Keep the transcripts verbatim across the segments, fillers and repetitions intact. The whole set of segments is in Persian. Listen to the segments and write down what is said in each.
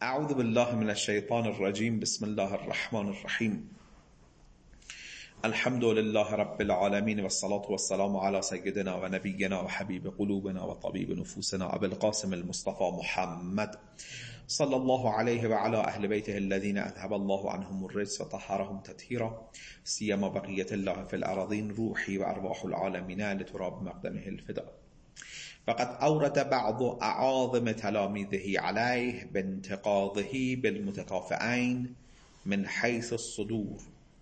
اعوذ بالله من الشیطان الرجیم. بسم الله الرحمن الرحیم. الحمد لله رب العالمین و الصلاة والسلام علی سیدنا و نبینا و حبیب قلوبنا و طبیب نفوسنا ابو القاسم المصطفى محمد صلی الله علیه و علی اهل بیته الذین اذهب الله عنهم الرجس و طهرهم تطهیرا سیما بقیة الله فی الارضین روحی و ارواح العالمین لتراب مقدمه الفدا. فقد اورد بعض اعاظم تلاميذه عليه بانتقاضه بالمتكافئين من حيث الصدور.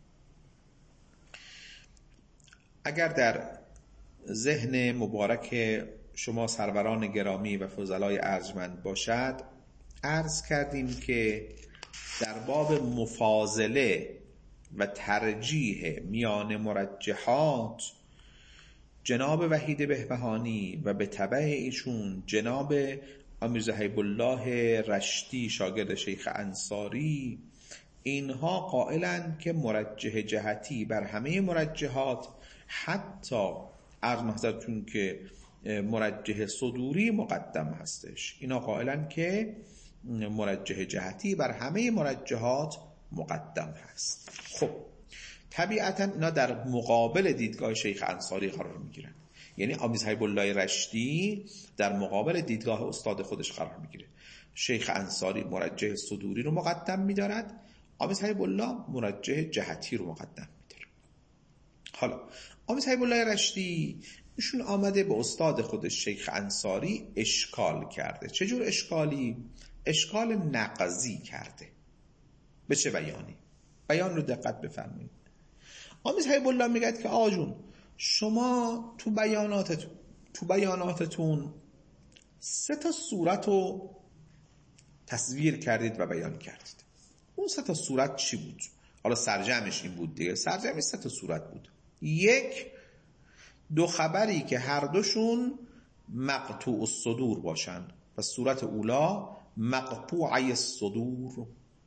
اگر در ذهن مبارک شما سروران گرامی و فضلای ارجمند باشد، عرض کردیم که در باب مفاضله و ترجیح میان مرجحات جناب وحید بهبهانی و به تبع ایشون جناب امیرزا هیب الله رشتی شاگرد شیخ انصاری، اینها قائلند که مرجح جهتی بر همه مرجحات، حتی عرض محضرتون که مرجح صدوری مقدم هستش. اینا قائلند که مرجح جهتی بر همه مرجحات مقدم هست. خب طبیعتا اینا در مقابل دیدگاه شیخ انصاری قرار میگیرن، یعنی امیرزا هیب الله رشتی در مقابل دیدگاه استاد خودش قرار میگیره. شیخ انصاری مرجح صدوری رو مقدم میدارد، امیرزا هیب الله مرجح جهتی رو مقدم میداره. حالا امیرزا هیب الله رشتی ایشون آمده به استاد خودش شیخ انصاری اشکال کرده. چجور اشکالی؟ اشکال نقضی کرده. به چه بیانی؟ بیان رو دقت بفرمایید. امیرزا هیب الله میگه که آقا جون، شما تو بیاناتتون تو بیاناتتون سه تا صورت رو تصویر کردید و بیان کردید. اون سه تا صورت چی بود؟ حالا سرجمش این بود دیگه. سرجمش سه تا صورت بود. یک، دو خبری که هر دوشون مقطوع الصدور باشن، پس صورت اولا مقطوعی الصدور.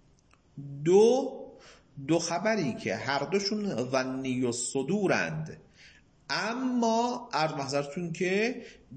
دو دو خبری که هر دوشون ظنی الصدورند، اما عرض محضرتون که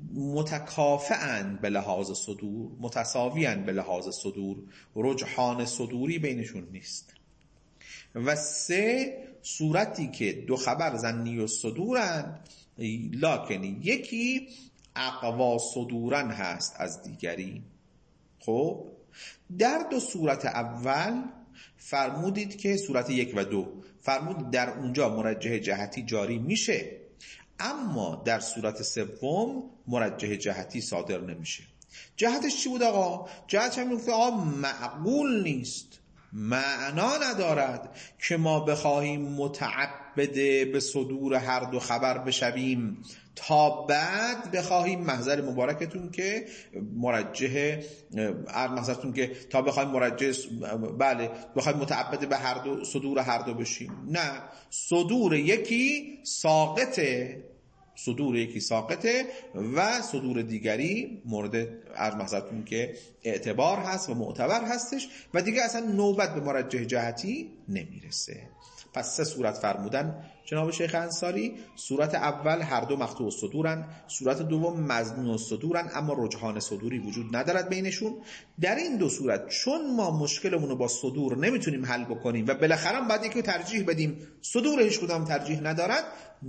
متکافئند به لحاظ صدور، متساویند به لحاظ صدور، رجحان صدوری بینشون نیست. و سه، صورتی که دو خبر ظنی الصدورند لکن یکی اقوا صدورن هست از دیگری. خب در دو صورت اول فرمودید که صورت یک و دو فرمودید در اونجا مرجح جهتی جاری میشه، اما در صورت سوم مرجح جهتی صادر نمیشه. جهتش چی بود آقا؟ جهتش هم گفت آقا معقول نیست، معنا ندارد که ما بخواهیم متعبد به صدور هر دو خبر بشویم تا بعد بخواهیم محضر مبارکتون که مرجح محضرتون که تا بخواهیم مرجح بله بخواهیم متعبد به هر دو صدور هر دو بشیم. نه، صدور یکی ساقطه صدور یکی ساقطه و صدور دیگری مورد عرض محضرتون که اعتبار هست و معتبر هستش و دیگه اصلا نوبت به مرجح جهتی نمیرسه. پس سه صورت فرمودن جناب شیخ انصاری. صورت اول هر دو مقطوع الصدورن، صورت دوم مظنون الصدورن اما رجحان صدوری وجود ندارد بینشون. در این دو صورت چون ما مشکلمون رو با صدور نمیتونیم حل بکنیم و بالاخره بعد یکی ترجیح بدیم، صدور هیچ کدام ترجیح ندارد،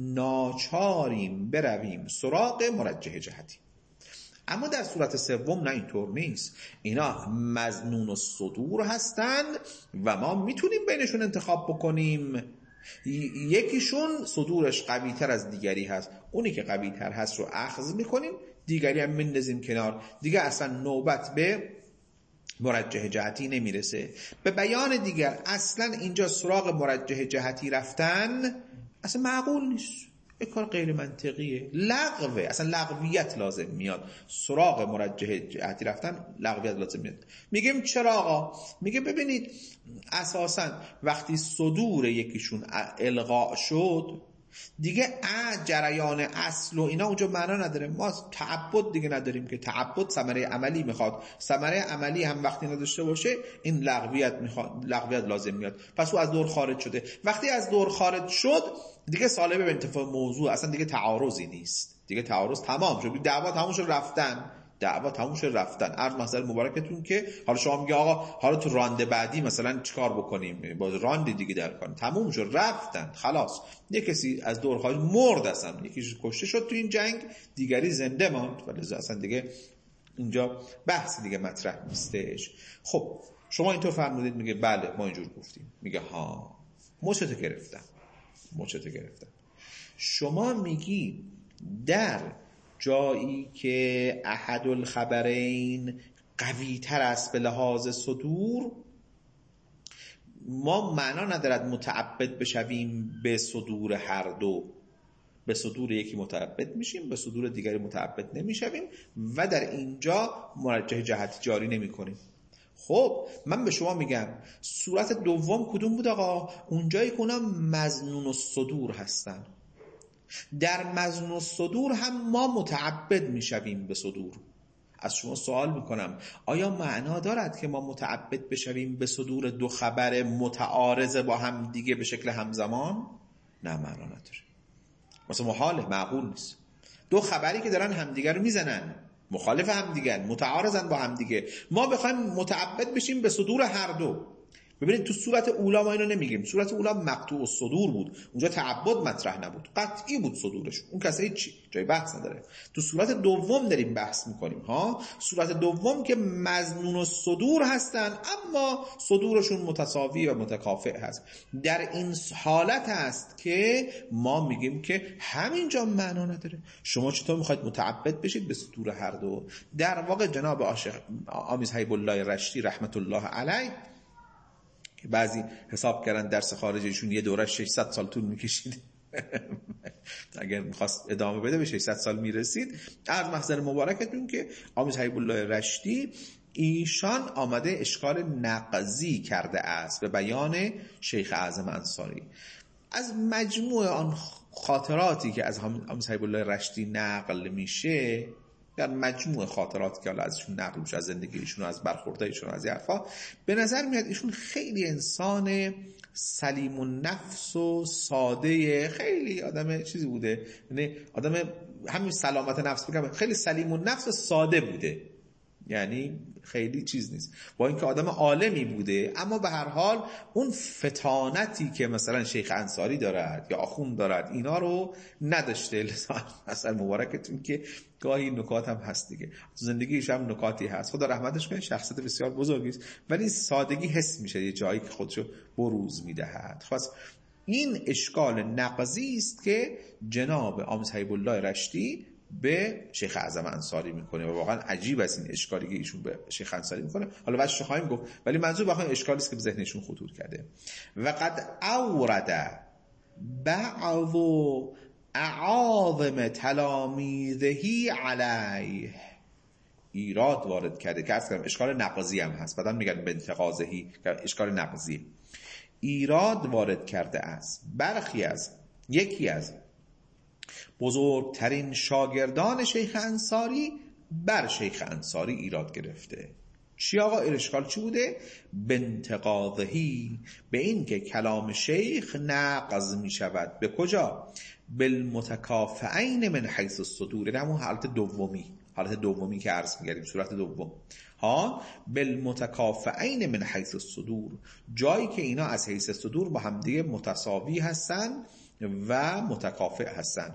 ناچاریم برویم سراغ مرجح جهتی. اما در صورت سوم نه، اینطور نیست. اینا مظنون الصدور هستند و ما میتونیم بینشون انتخاب بکنیم. یکیشون صدورش قوی تر از دیگری هست، اونی که قوی تر هست رو اخذ میکنیم، دیگری هم میندازیم کنار، دیگه اصلا نوبت به مرجح جهتی نمیرسه. به بیان دیگر اصلا اینجا سراغ مرجح جهتی رفتن اصلا معقول نیست، یک کار غیر منطقیه، لغوه، اصلا لغویت لازم میاد. سراغ مرجح جهتی رفتن لغویت لازم میاد. میگیم چرا آقا؟ میگه ببینید اساسا وقتی صدور یکیشون الغاء شد دیگه جریان اصل و اینا اونجا معنا نداره. ما تعبد دیگه نداریم که تعبد ثمره عملی میخواد، ثمره عملی هم وقتی نداشته باشه این لغویت میخواد، لغویت لازم میاد. پس او از دور خارج شده. وقتی از دور خارج شد دیگه سالب به انتفاع موضوع، اصلا دیگه تعارضی نیست، دیگه تعارض تمام شد، دعوا تمام شد، رفتن دعوا تموم شد رفتن. عرض محضر مبارکتون که حالا شما میگه آقا حالا تو رانده بعدی مثلا چیکار بکنیم، باز راندی دیگه در کار. تموم شد رفتن خلاص. یک کسی از دور خارج مرد، اصلا یکیش کشته شد تو این جنگ، دیگری زنده ماند، ولی اصلا دیگه اینجا بحث دیگه مطرح نیستش. خب شما اینطور فرمودید، میگه بله ما اینجور گفتیم. میگه ها مچتو گرفتم مچتو گرفتم. شما میگی در جایی که احد الخبرین قوی تر است به لحاظ صدور، ما معنا ندارد متعبد بشویم به صدور هر دو. به صدور یکی متعبد میشیم، به صدور دیگری متعبد نمیشویم و در اینجا مرجح جهت جاری نمی کنیم. خب من به شما میگم صورت دوم کدوم بود آقا؟ اونجایی که اونا مظنون الصدور هستن. در مظنون الصدور هم ما متعبد میشویم به صدور. از شما سوال میکنم آیا معنا دارد که ما متعبد بشویم به صدور دو خبر متعارض با هم دیگه به شکل همزمان؟ نه معنا نداره. مثلا محاله، معقول نیست. دو خبری که دارن همدیگه رو میزنن، مخالف همدیگه، متعارضن با همدیگه، ما بخوایم متعبد بشیم به صدور هر دو. ببینید تو صورت اولا ما اینو نمیگیم. صورت اولا مقطوع الصدور بود، اونجا تعبد مطرح نبود، قطعی بود صدورش، اون کسی چی جای بحث نداره. تو صورت دوم داریم بحث میکنیم ها، صورت دوم که مظنون الصدور هستن اما صدورشون متساوی و متکافئ هست. در این حالت هست که ما میگیم که همینجا معنا نداره. شما چطور میخواید متعبد بشید به صدور هر دو؟ در واقع جناب آمیز حیب الله رشتی رحمت الله علیه که بعضی حساب کردن درس خارجیشون یه دوره ششصد سال طول میکشید، اگر میخواست ادامه بده به ششصد سال میرسید. عرض محضر مبارکتون که آمیز حیب الله رشتی ایشان آمده اشکال نقضی کرده است به بیان شیخ اعظم انصاری. از مجموع آن خاطراتی که از آمیز حیب الله رشتی نقل میشه، در مجموع خاطرات که حالا ازشون نقل میشه، از زندگیشون، از برخوردایشون، از حرفا، به نظر میاد ایشون خیلی انسان سلیم النفس و ساده، خیلی آدم چیزی بوده، یعنی آدم همین سلامت نفس بگم، خیلی سلیم النفس و ساده بوده، یعنی خیلی چیز نیست، با اینکه آدم عالمی بوده اما به هر حال اون فتانتی که مثلا شیخ انصاری دارد یا آخوند دارد اینا رو نداشته. مثلا مبارکتون که گاهی نکات هم هست دیگه، زندگیش هم نکاتی هست، خدا رحمتش کنه، شخصیت بسیار بزرگی است، ولی این سادگی حس میشه یه جایی که خودشو بروز میدهد. خب این اشکال نقضی است که جناب آمیز حیب الله رشتی به شیخ اعظم انصاری میکنه و واقعا عجیب است این اشکالی که ایشون به شیخ انصاری میکنه. حالا واسه خواهیم گفت، ولی منظور واقعا اشکالی است که به ذهنشون خطور کرده. و قد اورد بعض اعاظم تلامیذه علیه، ایراد وارد کرده که اصلا اشکال نقضی هم هست، بعدن میگن بنتقاضهی که اشکال نقضی، ایراد وارد کرده است برخی از یکی از بزرگترین شاگردان شیخ انصاری بر شیخ انصاری ایراد گرفته. چی آقا اشکال چی بوده؟ بنتقاضهی، به این که کلام شیخ نقض می شود. به کجا؟ بالمتکافئین من حیث الصدور، یعنی همون حالت دومی، حالت دومی که عرض می‌کردیم، صورت دوم ها، بالمتکافئین من حیث الصدور، جایی که اینا از حیث صدور با هم دیگه متساوی هستن و متکافئ هستن.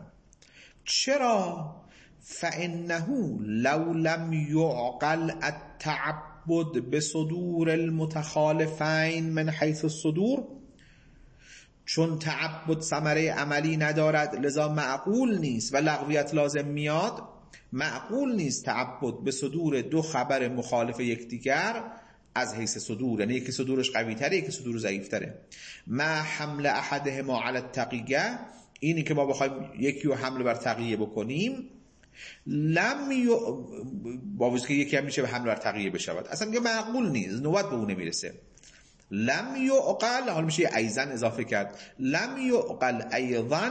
چرا؟ فإنه لو لم يعقل التعبد بصدور المتخالفين من حيث الصدور، چون تعبد ثمره عملی ندارد لذا معقول نیست و لغویت لازم میاد. معقول نیست تعبد به صدور دو خبر مخالف یکدیگر از حیث صدور، یعنی یکی صدورش قوی تره یکی صدور ضعیف تره. ما حمل احدهما علی التقیه، اینی که ما بخوایم یکی رو حمل بر تقیه بکنیم، لم ی... با وجود که یکی هم میشه به حمل بر تقیه بشود، اصلا میگه معقول نیست، نوبت به اون نمیرسه. لم یعقل، حالا میشه ایضا اضافه کرد، لم یعقل ایضا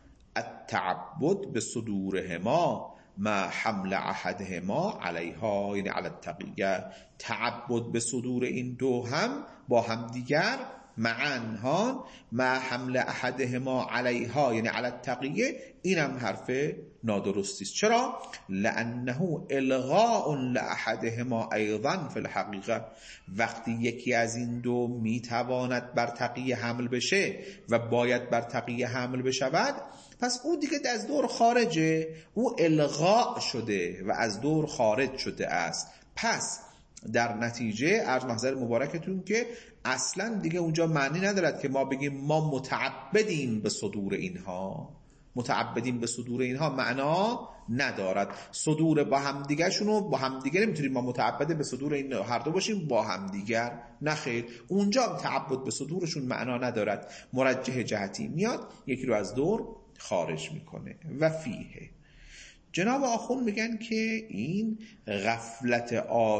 التعبد به صدورهما ما حمل احدهما علیها، یعنی علی التقیه، تعبد به صدور این دو هم با هم دیگر معن ها مع حمل احدهما علیها یعنی علی التقیه، اینم حرف نادرستی است. چرا؟ لانه الغاء لاحدهما ایضا فی الحقیقه، وقتی یکی از این دو میتواند بر تقیه حمل بشه و باید بر تقیه حمل بشود، پس او دیگه از دور خارجه، او الغاء شده و از دور خارج شده است. پس در نتیجه عرض محضر مبارکتون که اصلا دیگه اونجا معنی ندارد که ما بگیم ما متعبدیم به صدور اینها. متعبدیم به صدور اینها معنا ندارد. صدور با همدیگر شونو با همدیگر نمیتونیم ما متعبد به صدور این هر دو باشیم با همدیگر، نه خیر. اونجا تعبد به صدورشون معنا ندارد، مرجح جهتی میاد یکی رو از دور خارج میکنه. و فیه جناب آخوند میگن که این غفلت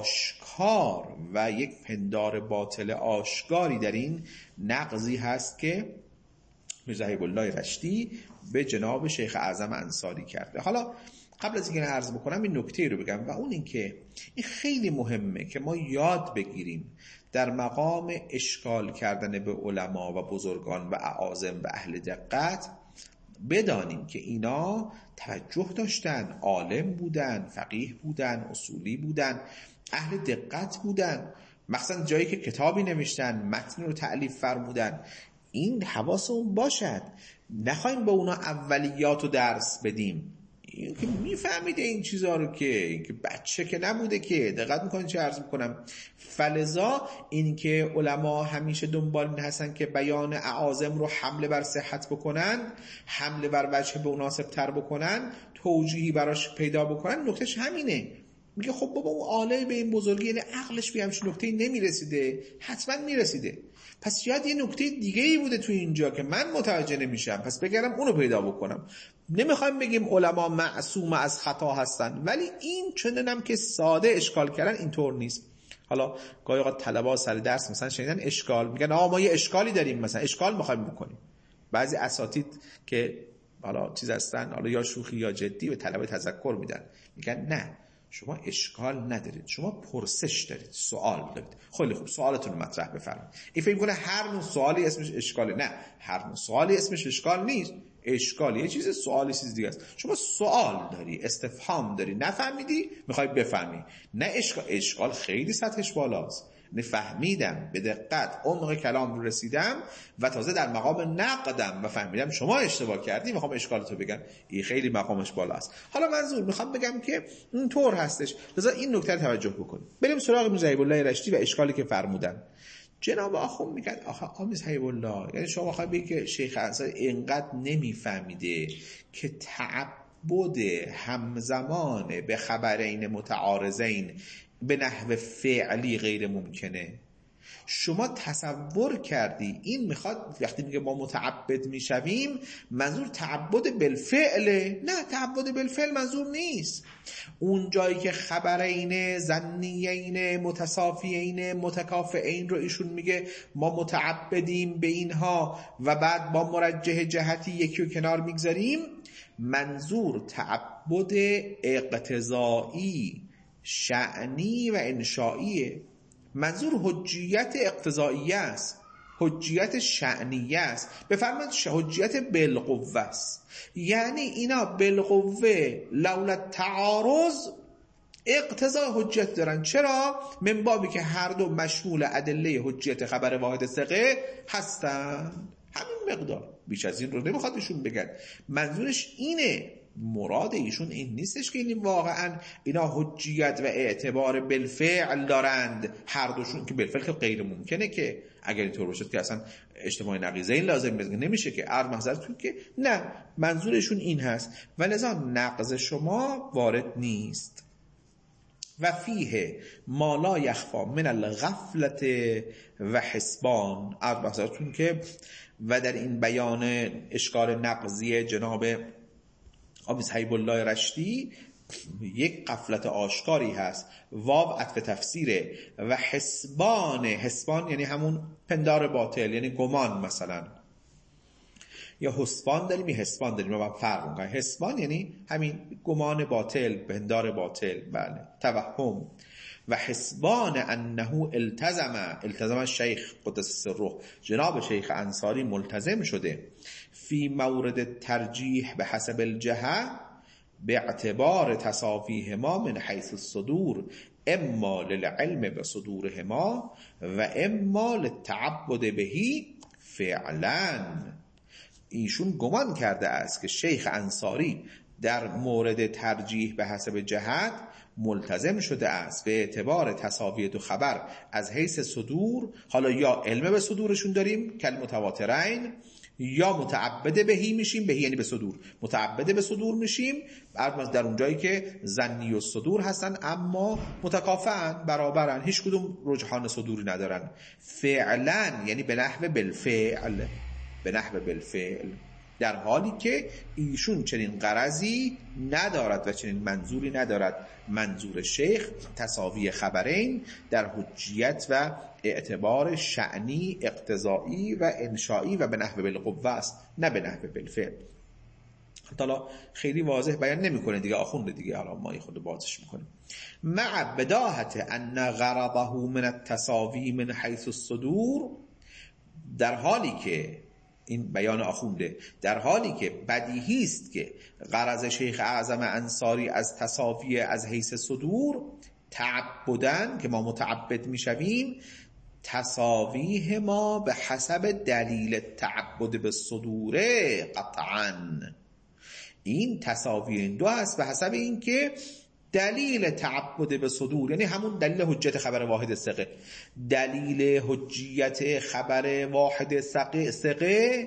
آشکار و یک پندار باطل آشکاری در این نقضی هست که میرزا هیب الله رشتی به جناب شیخ اعظم انصاری کرده. حالا قبل از اینکه عرض بکنم این نکته رو بگم و اون این که این خیلی مهمه که ما یاد بگیریم در مقام اشکال کردن به علما و بزرگان و اعاظم و اهل دقت بدانیم که اینا توجه داشتن، عالم بودن، فقیه بودن، اصولی بودن، اهل دقت بودن، مخصوصا جایی که کتابی نوشتن، متن رو تألیف فرمودن. این حواسمون باشد، نخواهیم به اونا اولیات رو درس بدیم. این که میفهمیده این چیزها رو که این که بچه که نبوده که دقت میکنید چه عرض میکنم. فلذا این که علما همیشه دنبال این هستن که بیان اعاظم رو حمله بر صحت بکنن، حمله بر وجه به مناسب تر بکنن، توجیهی براش پیدا بکنن. نکتهش همینه. میگه خب بابا اون عالم به این بزرگی یعنی عقلش به همچین نکته‌ای نمیرسیده، حتما میرسیده، پس شاید یه نکته دیگه ای بوده تو اینجا که من متوجه نمیشم، پس بگردم اونو پیدا بکنم. نمیخوایم بگیم علما معصوم از خطا هستن، ولی این چنانم که ساده اشکال کردن اینطور نیست. حالا گاهی اوقات طلبه سر درس مثلا شنیدن اشکال، میگن آقا ما یه اشکالی داریم، مثلا اشکال میخوایم بکنیم. بعضی اساتید که حالا چیز هستن، حالا یا شوخی یا جدی، به طلبه تذکر میدن، میگن نه شما اشکال ندارید، شما پرسش دارید، سوال دارید. خیلی خوب، سوالتون رو مطرح بفرمایید. این فکر کنه هر نوع سوالی اسمش اشکاله. نه، هر نوع سوالی اسمش اشکال نیست. اشکال یه چیز، سوال چیز دیگه است. شما سوال داری، استفهام داری، نفهمیدی میخوای بفهمی. نه اشکال. اشکال خیلی سطحش بالاست. نفهمیدم، به دقت عمق کلام رو رسیدم و تازه در مقام نقدم و فهمیدم شما اشتباه کردی، میخوام اشکالتو بگم. این خیلی مقامش بالاست. حالا منظور میخوام بگم که این طور هستش، لذا این نکته رو توجه بکنید. بریم سراغ میرزا هیب الله رشتی و اشکالی که فرمودن. جناب آخوند میگن آخه آمیز هیب الله، یعنی شما میخوای بگی که شیخ انصاری اینقدر نمیفهمیده که تعبد همزمان به خبرین متعارضین به نحو فعلی غیر ممکنه؟ شما تصور کردی این میخواد وقتی میگه ما متعبد میشویم منظور تعبد بالفعله؟ نه، تعبد بالفعل منظور نیست. اون جایی که خبرین ظنیین متصافیین متکافئین رو ایشون میگه ما متعبدیم به اینها و بعد با مرجح جهتی یکی رو کنار میگذاریم، منظور تعبد اقتضایی شأنی و انشائیه. منظور حجیت اقتضاییه است، حجیت شأنیه است. بفرمایید حجیت بالقوه است، یعنی اینا بالقوه لولا تعارض اقتضای حجت دارن. چرا؟ من بابی که هر دو مشمول ادله حجیت خبر واحد ثقه هستن. همین مقدار، بیش از این رو نمیخواد ایشون بگن. منظورش اینه، مراد ایشون این نیستش که این واقعا اینا حجیت و اعتبار بالفعل دارند هر دوشون، که بالفعل که غیر ممکنه که اگر اینطور باشه که اصلا اجتماع نقیضین لازم نمیشه که. عرض محضرتون که نه، منظورشون این هست و لذا نقض شما وارد نیست. و فیه ما لا یخفا من الغفلت و حسبان. عرض محضرتون که و در این بیان اشکال نقضی جناب آمیز هیب الله رشتی یک غفلت آشکاری هست. واو عطف تفسیره. و حسبان، حسبان یعنی همون پندار باطل، یعنی گمان مثلا. یا حسبان داریم یا حسبان داریم، ما فرق می‌کنیم. حسبان یعنی همین گمان باطل، پندار باطل، بله، توهم. و حسبان انه التزم التزم شیخ قدس سره، جناب شیخ انصاری ملتزم شده، فی مورد ترجیح به حسب الجهه به اعتبار تساویهما من حیث الصدور، اما للعلم به صدورهما و اما للتعبد بهی فعلا. ایشون گمان کرده است که شیخ انصاری در مورد ترجیح به حسب جهت ملتزم شده است به اعتبار تساوی دو خبر از حیث صدور، حالا یا علم به صدورشون داریم کل متواترین، یا متعبد بهی میشیم، بهی یعنی به صدور، متعبد به صدور میشیم در اون جایی که ظنی و صدور هستن اما متکافئن، برابرن، هیچ کدوم رجحان صدوری ندارن. فعلا یعنی به نحو بالفعل، به نحو بالفعل، در حالی که ایشون چنین غرضی ندارد و چنین منظوری ندارد. منظور شیخ تساوی خبرین در حجیت و اعتبار شأنی، اقتضایی و انشایی و به نحو بالقوه است، نه به نحو بالفعل. حالا خیلی واضح بیان نمیکنه دیگه آخونده دیگه، حالا ما خود بازش میکنیم. مع بداهت ان غرضه من التساوی من حیث الصدور، در حالی که این بیان آخونده، در حالی که بدیهی است که غرض شیخ اعظم انصاری از تساوی از حیث صدور تعبدن که ما متعبد میشویم، تساویه ما به حسب دلیل تعبد به صدور قطعا. این تساوی این دو هست به حسب این که دلیل تعبد به صدور، یعنی همون دلیل حجت خبر واحد ثقه، دلیل حجیت خبر واحد ثقه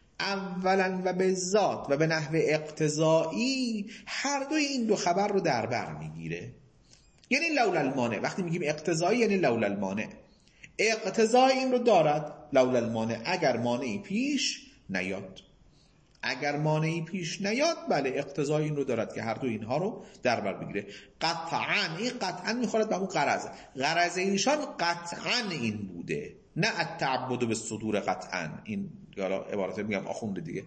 اولا و به ذات و به نحو اقتضایی هر دوی این دو خبر رو در بر میگیره. یعنی لولا المانع، وقتی میگیم اقتضایی یعنی لولا المانع، اقتضای این رو دارد لولا المانع، اگر مانعی پیش نیاد، اگر مانعی پیش نیاد بله اقتضای این رو دارد که هر دو اینها رو در بر بگیره. قطعا، این قطعا میخورد به اون غرض، غرض ایشان قطعا این بوده، نه التعبد به صدور قطعا. این عبارت میگم آخونده دیگه،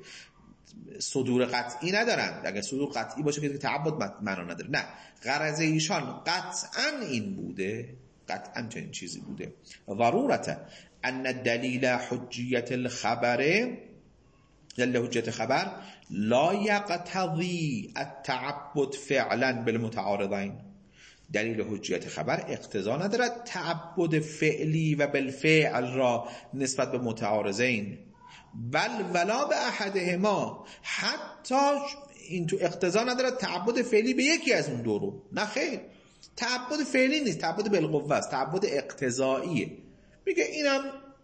صدور قطعی ندارن، اگر صدور قطعی باشه که تعبد معنا نداره، نه، غرض ایشان قطعا این بوده، قطعا چنین چیزی بوده. ضرورت ان دلیل حجیت الخبر، دلیل حجت خبر لا یقتضی التعبد فعلا بالمتعارضین، دلیل حجت خبر اقتضا ندارد تعبد فعلی و بالفعل را نسبت به متعارضین، بل ولا به احدهما، حتی این تو اقتضا ندارد تعبد فعلی به یکی از اون دو رو، نه خیر، تعبد فعلی نیست، تعبد بالقوه است، تعبد اقتضاییه. میگه اینم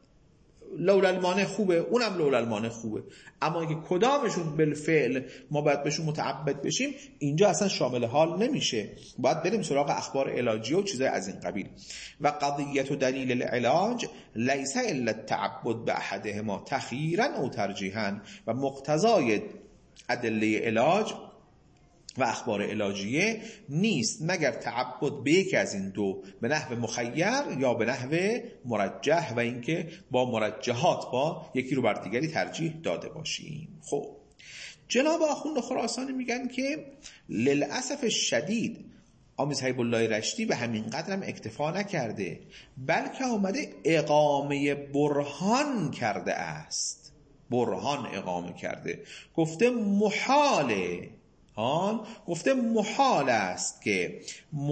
لولا المانع خوبه، اونم لولا المانع خوبه، اما اینکه کدامشون بالفعل ما باید بهشون متعبد بشیم اینجا اصلا شامل حال نمیشه، باید بریم سراغ اخبار علاجی و چیزای از این قبیل. و قضیت و دلیل العلاج لیس الا التعبد به احدهما تخییرا او ترجیحا، و مقتضای ادله علاج و اخبار علاجیه نیست مگر تعبد به یکی از این دو به نحو مخیر یا به نحو مرجح، و اینکه با مرجحات با یکی رو بر دیگری ترجیح داده باشیم. خب جناب آخوند خراسانی میگن که للاسف شدید آمیز حبیب الله رشتی به همین قدرم اکتفا نکرده، بلکه آمده اقامه برهان کرده است، برهان اقامه کرده، گفته محاله آن گفته محال است که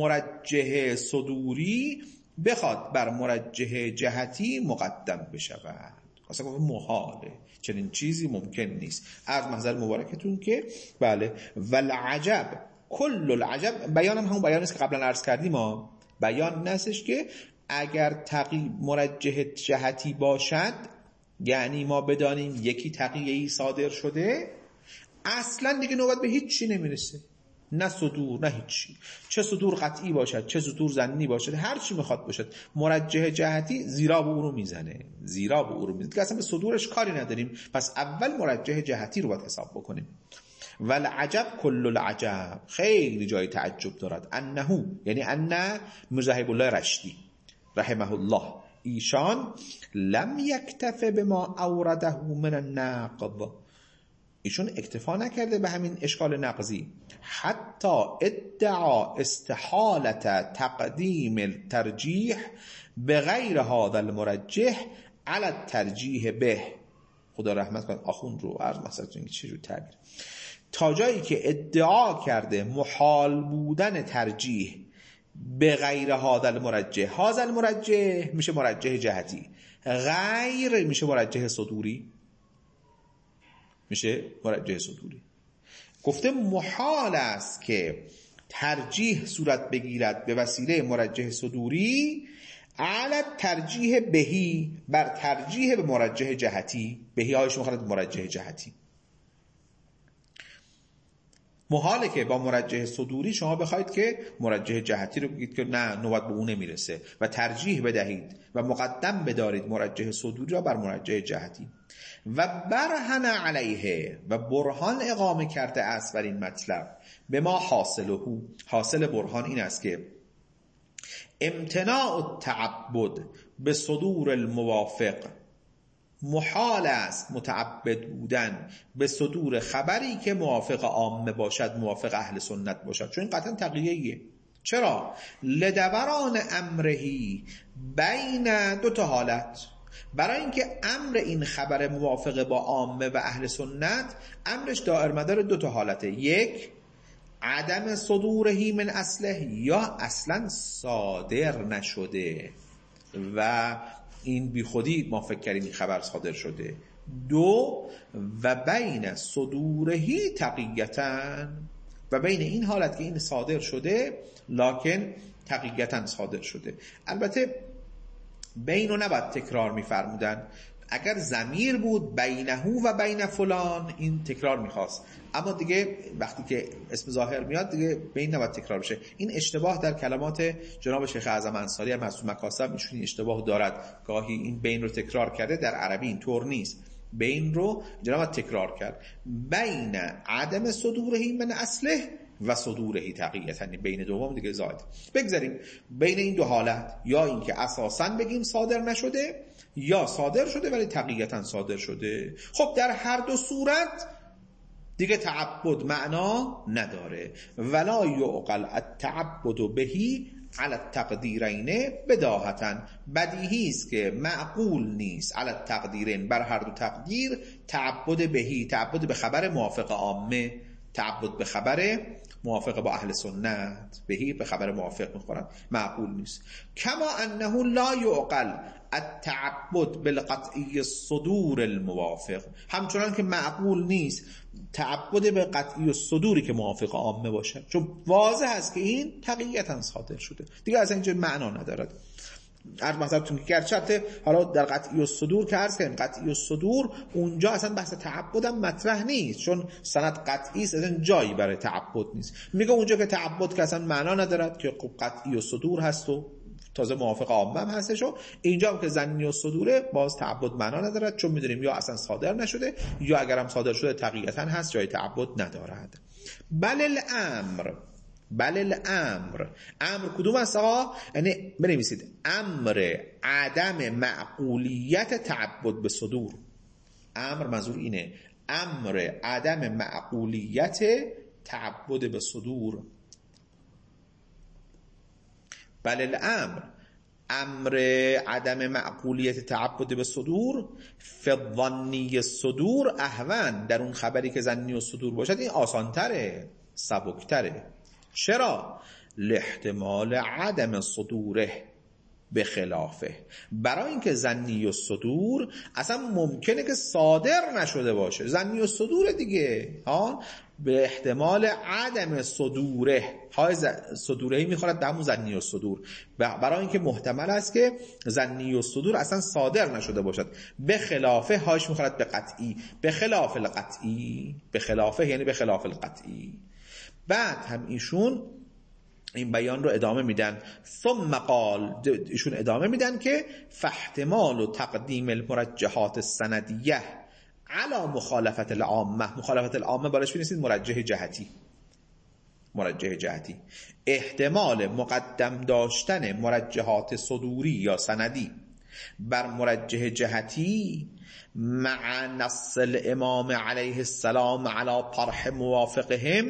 مرجح صدوری بخواد بر مرجح جهتی مقدم بشود. اصلا گفته محاله، چنین چیزی ممکن نیست. از محضر مبارکتون که بله والعجب کل العجب، بیانم همون بیانی است که قبلا عرض کردیم، ما بیان نستش که اگر تقی مرجح جهتی باشد یعنی ما بدانیم یکی تقیه‌ای صادر شده، اصلا دیگه نوبت به هیچ چی نمیرسه، نه صدور نه هیچی، چه صدور قطعی باشد چه صدور ظنی باشد، هر چی میخواد باشد مرجح جهتی زیرا به او رو میزنه، زیرا به او رو میزنه، اصلا به صدورش کاری نداریم، پس اول مرجح جهتی رو باید حساب بکنیم. والعجب کل العجب، خیلی جای تعجب دارد، انه یعنی ان میرزا حبیب الله رشتی رحمه الله ایشان لم یکتف بما اورده من النقض، ایشون اکتفا نکرده به همین اشکال نقضی، حتی ادعا استحالت تقدیم الترجیح به غیر هذا المرجح علی الترجیح به. خدا رحمت کنه آخوند رو عرض مثلا چی رو تعبیر، تا جایی که ادعا کرده محال بودن ترجیح به غیر هذا المرجح. هذا المرجح میشه مرجح جهتی، غیر میشه مرجح صدوری، میشه مرجح صدوری. گفته محال است که ترجیح صورت بگیرد به وسیله مرجح صدوری علی ترجیح بهی، بر ترجیح به مرجح جهتی. بهی هایش میخواند مرجح جهتی. محاله که با مرجح صدوری شما بخواید که مرجح جهتی رو بگید که نه، نوبت به اون نمیرسه و ترجیح بدهید و مقدم بدارید مرجح صدوری را بر مرجح جهتی. و برهن علیه، و برهان اقامه کرده است بر این مطلب، به ما حاصله. حاصل برهان این است که امتناع التعبد به صدور الموافق، محال است متعبد بودن به صدور خبری که موافق عامه باشد، موافق اهل سنت باشد، چون این قطعا تقییه. چرا؟ لدوران امرهی بین دو تا حالت، برای اینکه امر این خبر موافق با عامه و اهل سنت امرش دائر مدار دو تا حالته. یک، عدم صدورهی من اصله، یا اصلا صادر نشده و این بی خودی ما فکر کردیم این خبر صادر شده. دو، و بین صدورهی تقییتاً، و بین این حالت که این صادر شده لکن تقییتاً صادر شده. البته بین رو نباید تکرار می‌فرمودن، اگر ضمیر بود بینه و بین فلان این تکرار میخواست، اما دیگه وقتی که اسم ظاهر میاد دیگه بین نباید تکرار بشه. این اشتباه در کلمات جناب شیخ اعظم انصاری هم از مکاسب ایشون این اشتباه دارد، گاهی این بین رو تکرار کرده، در عربی این طور نیست. بین رو جناب تکرار کرد، بین عدم صدورهی من اصله و صدورهی تقییتاً، بین دوم دیگه زائد. بگذاریم بین این دو حالت، یا این که اساساً بگیم صادر نشده، یا صادر شده ولی تقییتاً صادر شده. خب در هر دو صورت دیگه تعبد معنا نداره. ولا یعقل التعبد بهی علی التقدیرین بداهتاً، بدیهی است که معقول نیست علی التقدیرین، بر هر دو تقدیر، تعبد بهی، تعبد به خبر موافق عامه، تعبد به خبر موافق با اهل سنت، بهی به خبر موافق میخورن، معقول نیست. کما انه لا یعقل التعبد بالقطعی الصدور الموافق، همچنان که معقول نیست تعبد به قطعی الصدوری که موافق عامه باشه، چون واضح است که این تقییتاً صادر شده، دیگه اصلا اینجا معنا ندارد. عرض مثلا گرچه حالا در قطعی الصدور که عرض کردیم، قطعی الصدور اونجا اصلا بحث تعبد هم مطرح نیست، چون سند قطعی است، اصلا جایی برای تعبد نیست. میگه اونجا که تعبد که اصلا معنا ندارد که قطعی الصدور هست و تازه موافق عامه هم هستش، و اینجا هم که ظنی الصدوره باز تعبد معنا ندارد، چون میدونیم یا اصلا صادر نشده یا اگر هم صادر شده تقییتاً هست، جای تعبد ندارد. بل الامر، بل الامر، امر کدوم است آقا؟ یعنی بنویسید امر عدم معقولیت تعبد به صدور. امر منظور اینه، امر عدم معقولیت تعبد به صدور. بل الامر، امر عدم معقولیت تعبد به صدور، فی الظنی صدور اهون، در اون خبری که ظنی و صدور باشد این آسانتره، سبکتره. چرا؟ لاحتمال عدم صدوره به خلافه، برای اینکه ظنی و صدور اصلا ممکنه که صادر نشده باشه، ظنی و صدور دیگه ها، به احتمال عدم صدوره، های صدورهی میخورد به همون ظنی و صدور، برای اینکه محتمل است که ظنی و صدور اصلا صادر نشده باشد، به خلافه هاش میخورد به قطعی، به خلاف القطعی، به خلافه یعنی به خلاف القطعی. بعد هم ایشون این بیان رو ادامه میدن، ثم قال، ایشون ادامه میدن که فاحتمال و تقدیم المرجحات السندیه علی مخالفت العامه، مخالفت العامه بالاش بنویسید مرجح جهتی، مرجح جهتی، احتمال مقدم داشتن مرجحات صدوری یا سندی بر مرجح جهتی مع نص الامام علیه السلام علی طرح موافقهم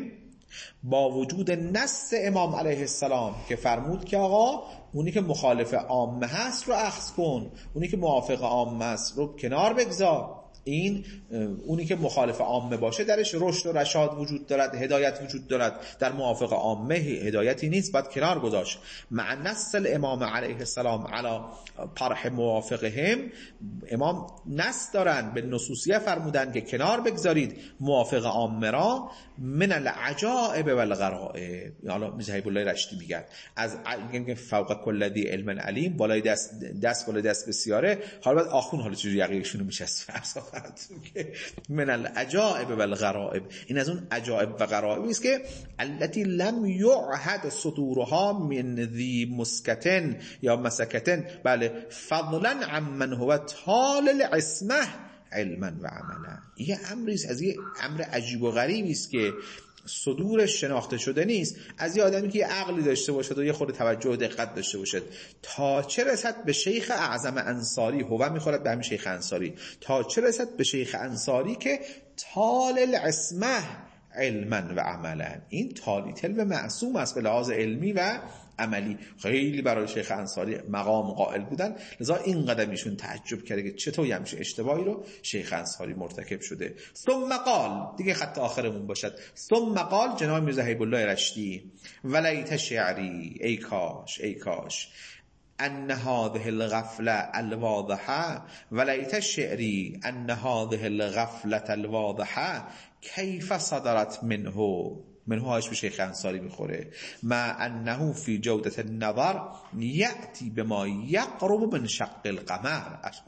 با وجود نص امام علیه السلام که فرمود که آقا اونی که مخالف عامه هست رو اخذ کن، اونی که موافق عامه است رو کنار بگذار. این اونی که مخالف عامه باشه درش رشد و رشاد وجود دارد، هدایت وجود دارد، در موافق عامه هدایتی نیست، باید کنار گذاشت. مع نص الامام علیه السلام علی طرح موافقهم، امام نص دارن به نصوصیه فرمودن که کنار بگذارید موافق عامه را. من العجائب و الغرائب، حالا میرزا حبیب الله رشدی میگن از فوق کل ذی علم علیم، بالای دست دست بالای دست بسیاره. حالا بعد آخون حالا چجوری یقیشونو میشست فرض که من العجائب و الغرائب، این از اون عجائب و غرائبی است که التي لم يعهد صدورها من ذی مسکتن یا مسکتن، بله، فضلا عمن هو طال العصمه علما و عملا. یه امری است، از یه امر عجیب و غریبی است که صدورش شناخته شده نیست، از یه آدمی که یه عقلی داشته باشد و یه خورده توجه و دقت داشته باشد. تا چه رسد به شیخ اعظم انصاری، هو میخورد به همین شیخ انصاری، تا چه رسد به شیخ انصاری که طال العصمه علما و عملا، این تالیتل به معصوم است به لحاظ علمی و عملی. خیلی برای شیخ انصاری مقام قائل بودن، لذا این قدمیشون تعجب کرده که چطور یه همچین اشتباهی رو شیخ انصاری مرتکب شده. ثم قال، دیگه خط آخرمون باشد، ثم قال جناب میرزا حبیب الله رشدی، ولیت شعری، ای کاش ای کاش ان هذه الغفله الواضحه، ولیت شعری ان هذه الغفله الواضحه کیف صدرت منه، منه هاش به شیخ انصاری میخوره، مع انه فی جودت النظر یأتی بما یقرب من شق القمر،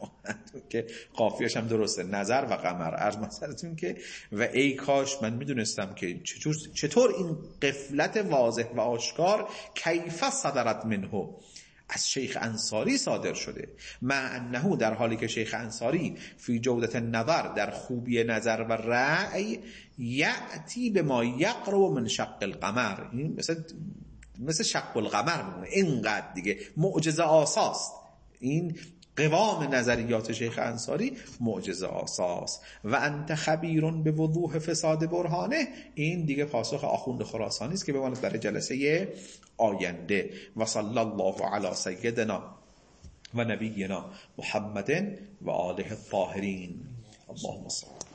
که قافیه‌اش هم درسته، نظر و قمر. عرض مثلتون که و ای کاش من میدونستم که چطور, چطور این غفلت واضح و آشکار کیف صدرت منه از شیخ انصاری صادر شده، مع انه در حالی که شیخ انصاری فی جودت النظر در خوبی نظر و رأی یأتی به ما یقرب من شق القمر، این مثل مثل شق القمر میمونه، اینقدر دیگه معجزه آساست. این قوام نظریات شیخ انصاری معجزه آساست. و انت خبیر به وضوح فساد برهانه، این دیگه پاسخ آخوند خراسانی است که بماند برای جلسه آینده. و صلی الله علی سیدنا و نبینا محمد و آله الطاهرین. اللهم صل